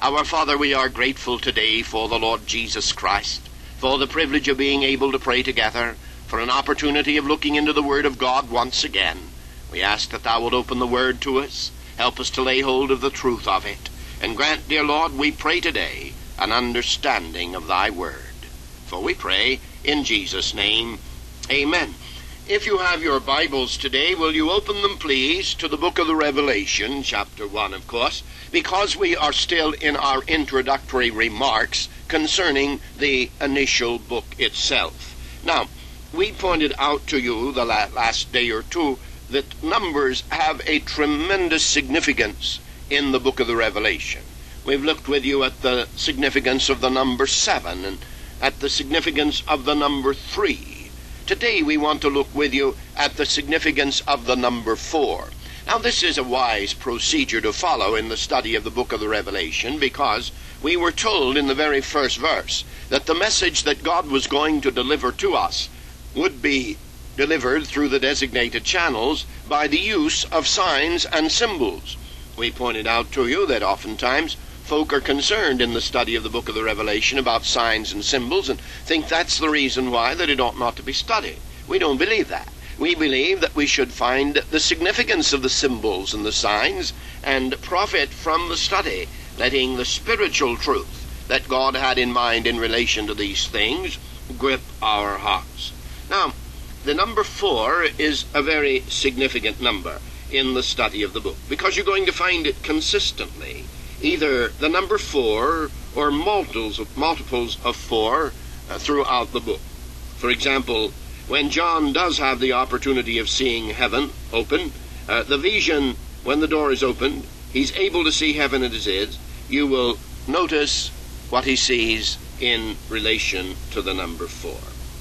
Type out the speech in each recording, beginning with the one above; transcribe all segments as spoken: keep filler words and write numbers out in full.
Our Father, we are grateful today for the Lord Jesus Christ, for the privilege of being able to pray together, for an opportunity of looking into the Word of God once again. We ask that Thou wilt open the Word to us, help us to lay hold of the truth of it, and grant, dear Lord, we pray today, an understanding of Thy Word. For we pray in Jesus' name, amen. If you have your Bibles today, will you open them, please, to the book of the Revelation, chapter one, of course, because we are still in our introductory remarks concerning the initial book itself. Now, we pointed out to you the last day or two that numbers have a tremendous significance in the book of the Revelation. We've looked with you at the significance of the number seven and at the significance of the number three. Today we want to look with you at the significance of the number four. Now, this is a wise procedure to follow in the study of the book of the Revelation, because we were told in the very first verse that the message that God was going to deliver to us would be delivered through the designated channels by the use of signs and symbols. We pointed out to you that oftentimes folk are concerned in the study of the book of the Revelation about signs and symbols and think that's the reason why that it ought not to be studied. We don't believe that. We believe that we should find the significance of the symbols and the signs and profit from the study, letting the spiritual truth that God had in mind in relation to these things grip our hearts. Now, the number four is a very significant number in the study of the book, because you're going to find it consistently, either the number four or multiples of, multiples of four uh, throughout the book. For example, when John does have the opportunity of seeing heaven open, uh, the vision, when the door is opened, he's able to see heaven as it is. You will notice what he sees in relation to the number four.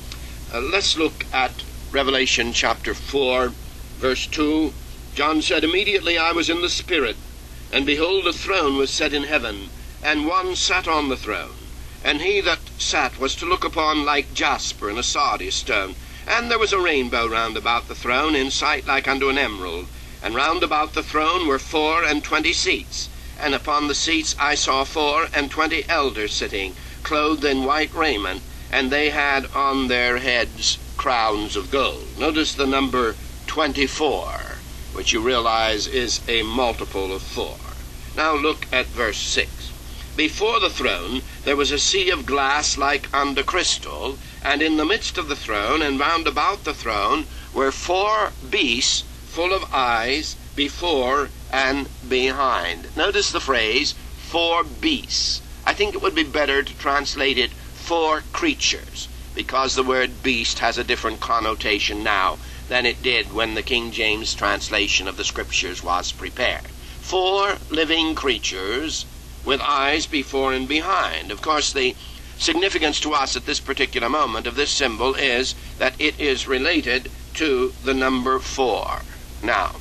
Uh, let's look at Revelation chapter four, verse two. John said, "Immediately I was in the Spirit, and behold, a throne was set in heaven, and one sat on the throne. And he that sat was to look upon like jasper and a sardius stone. And there was a rainbow round about the throne, in sight like unto an emerald. And round about the throne were four and twenty seats. And upon the seats I saw four and twenty elders sitting, clothed in white raiment, and they had on their heads crowns of gold." Notice the number twenty-four, which you realize is a multiple of four. Now look at verse six. "Before the throne there was a sea of glass like unto crystal, and in the midst of the throne and round about the throne were four beasts full of eyes before and behind." Notice the phrase, four beasts. I think it would be better to translate it four creatures, because the word beast has a different connotation now than it did when the King James translation of the Scriptures was prepared. Four living creatures with eyes before and behind. Of course, the significance to us at this particular moment of this symbol is that it is related to the number four. Now,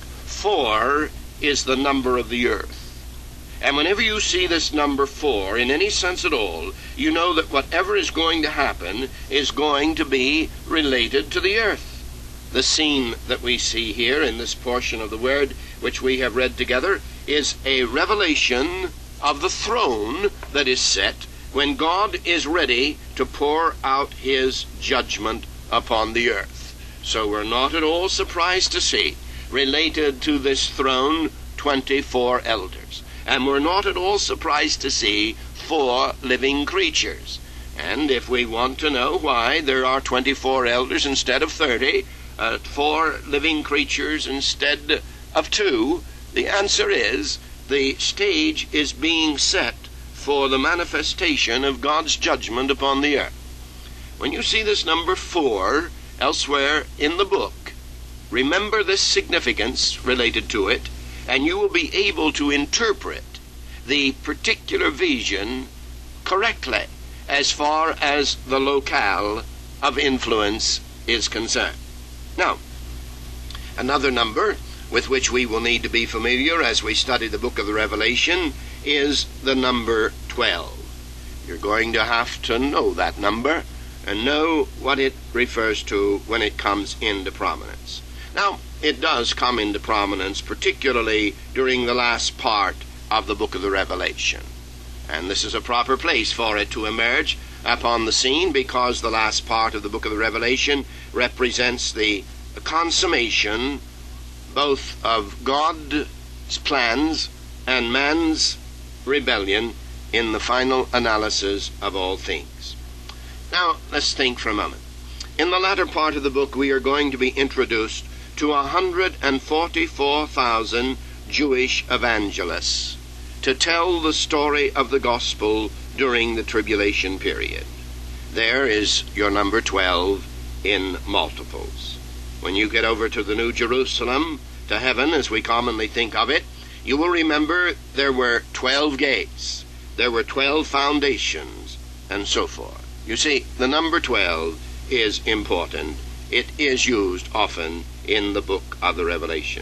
four is the number of the earth. And whenever you see this number four in any sense at all, you know that whatever is going to happen is going to be related to the earth. The scene that we see here in this portion of the word which we have read together is a revelation of the throne that is set when God is ready to pour out his judgment upon the earth. So we're not at all surprised to see related to this throne twenty-four elders. And we're not at all surprised to see four living creatures. And if we want to know why there are twenty-four elders instead of thirty, uh, four living creatures instead of two, the answer is the stage is being set for the manifestation of God's judgment upon the earth. When you see this number four elsewhere in the book, remember this significance related to it, and you will be able to interpret the particular vision correctly as far as the locale of influence is concerned. Now, another number with which we will need to be familiar as we study the book of the Revelation is the number twelve. You're going to have to know that number and know what it refers to when it comes into prominence. Now, it does come into prominence, particularly during the last part of the book of the Revelation. And this is a proper place for it to emerge upon the scene, because the last part of the book of the Revelation represents the consummation both of God's plans and man's rebellion in the final analysis of all things. Now, let's think for a moment. In the latter part of the book, we are going to be introduced to one hundred forty-four thousand Jewish evangelists to tell the story of the gospel during the tribulation period. There is your number twelve in multiples. When you get over to the New Jerusalem, to heaven as we commonly think of it, you will remember there were twelve gates, there were twelve foundations, and so forth. You see, the number twelve is important. It is used often in the book of the Revelation.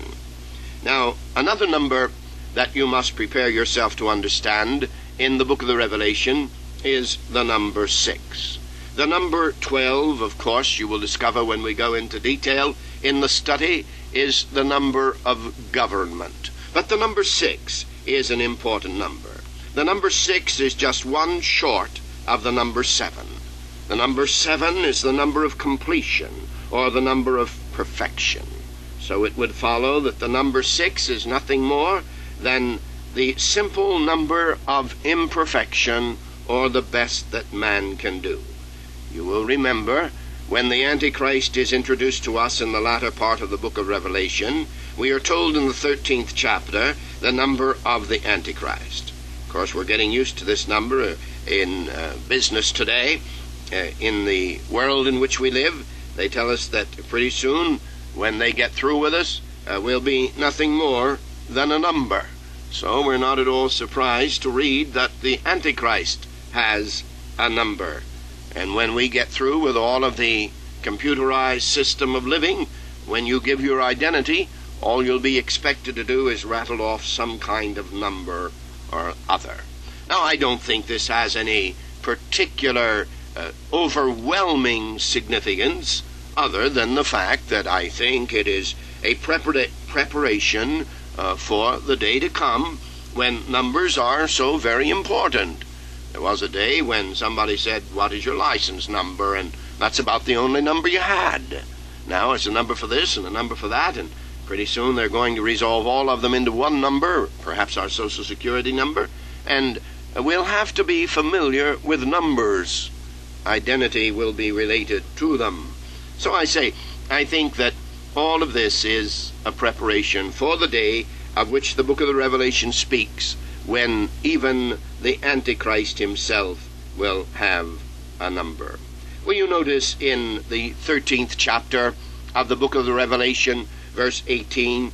Now, another number that you must prepare yourself to understand in the book of the Revelation is the number six. The number twelve, of course, you will discover when we go into detail in the study, is the number of government. But the number six is an important number. The number six is just one short of the number seven. The number seven is the number of completion, or the number of perfection. So it would follow that the number six is nothing more than the simple number of imperfection, or the best that man can do. You will remember, when the Antichrist is introduced to us in the latter part of the book of Revelation, we are told in the thirteenth chapter the number of the Antichrist. Of course, we're getting used to this number in uh, business today. Uh, in the world in which we live, they tell us that pretty soon, when they get through with us, uh, we'll be nothing more than a number. So we're not at all surprised to read that the Antichrist has a number. And when we get through with all of the computerized system of living, when you give your identity, all you'll be expected to do is rattle off some kind of number or other. Now, I don't think this has any particular uh, overwhelming significance, other than the fact that I think it is a prepara- preparation uh, for the day to come when numbers are so very important. There was a day when somebody said, "What is your license number?" And that's about the only number you had. Now it's a number for this and a number for that, and pretty soon they're going to resolve all of them into one number, perhaps our Social Security number, and we'll have to be familiar with numbers. Identity will be related to them. So I say, I think that all of this is a preparation for the day of which the book of the Revelation speaks, when even the Antichrist himself will have a number. Will you notice in the thirteenth chapter of the book of the Revelation, verse eighteen,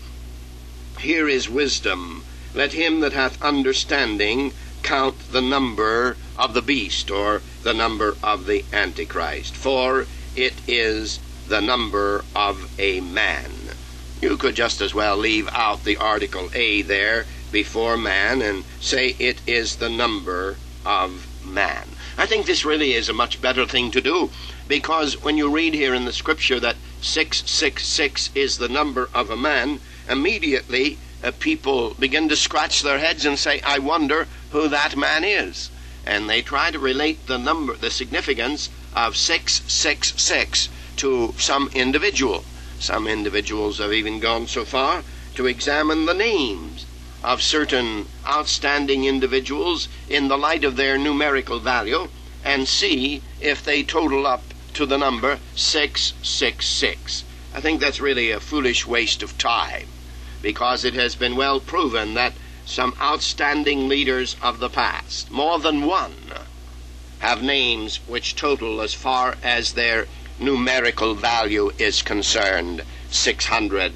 "Here is wisdom. Let him that hath understanding count the number of the beast," or the number of the Antichrist, "for it is the number of a man." You could just as well leave out the article a there before man and say it is the number of man. I think this really is a much better thing to do, because when you read here in the scripture that six six six is the number of a man, immediately uh, people begin to scratch their heads and say, "I wonder who that man is." And they try to relate the number, the significance of six six six to some individual. Some individuals have even gone so far to examine the names of certain outstanding individuals in the light of their numerical value and see if they total up to the number six six six. I think that's really a foolish waste of time, because it has been well proven that some outstanding leaders of the past, more than one, have names which total, as far as their numerical value is concerned, six hundred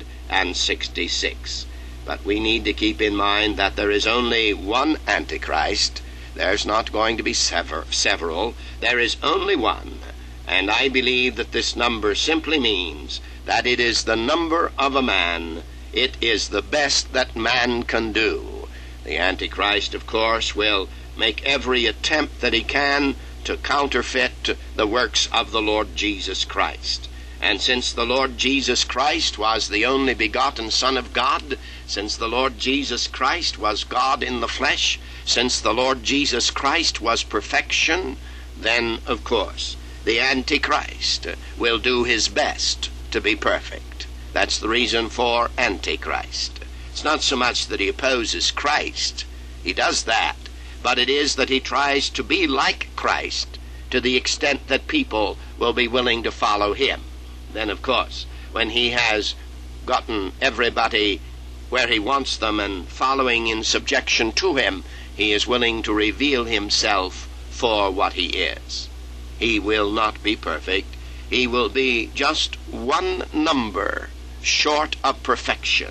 sixty-six. But we need to keep in mind that there is only one Antichrist. There's not going to be sever- several. There is only one. And I believe that this number simply means that it is the number of a man. It is the best that man can do. The Antichrist, of course, will make every attempt that he can to counterfeit the works of the Lord Jesus Christ. And since the Lord Jesus Christ was the only begotten Son of God, since the Lord Jesus Christ was God in the flesh, since the Lord Jesus Christ was perfection, then, of course, the Antichrist will do his best to be perfect. That's the reason for Antichrist. It's not so much that he opposes Christ. He does that. But it is that he tries to be like Christ to the extent that people will be willing to follow him. Then, of course, when he has gotten everybody where he wants them and following in subjection to him, he is willing to reveal himself for what he is. He will not be perfect. He will be just one number short of perfection,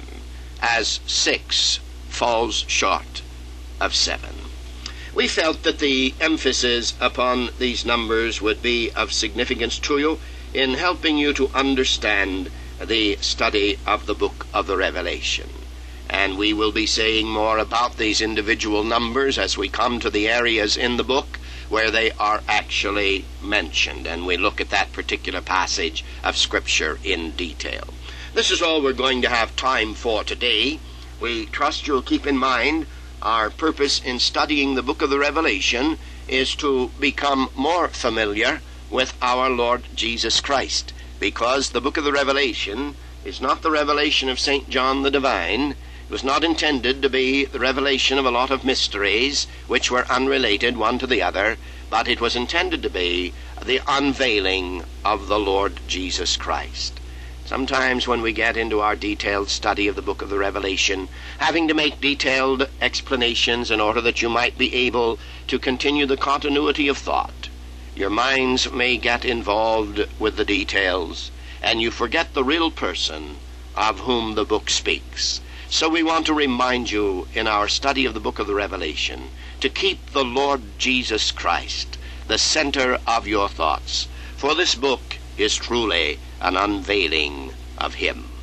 as six falls short of seven. We felt that the emphasis upon these numbers would be of significance to you in helping you to understand the study of the book of the Revelation. And we will be saying more about these individual numbers as we come to the areas in the book where they are actually mentioned, and we look at that particular passage of Scripture in detail. This is all we're going to have time for today. We trust you'll keep in mind our purpose in studying the book of the Revelation is to become more familiar with our Lord Jesus Christ, because the book of the Revelation is not the revelation of Saint John the Divine. It was not intended to be the revelation of a lot of mysteries which were unrelated one to the other, but it was intended to be the unveiling of the Lord Jesus Christ. Sometimes when we get into our detailed study of the book of the Revelation, having to make detailed explanations in order that you might be able to continue the continuity of thought, your minds may get involved with the details, and you forget the real person of whom the book speaks. So we want to remind you in our study of the book of the Revelation to keep the Lord Jesus Christ the center of your thoughts, for this book is truly an unveiling of him.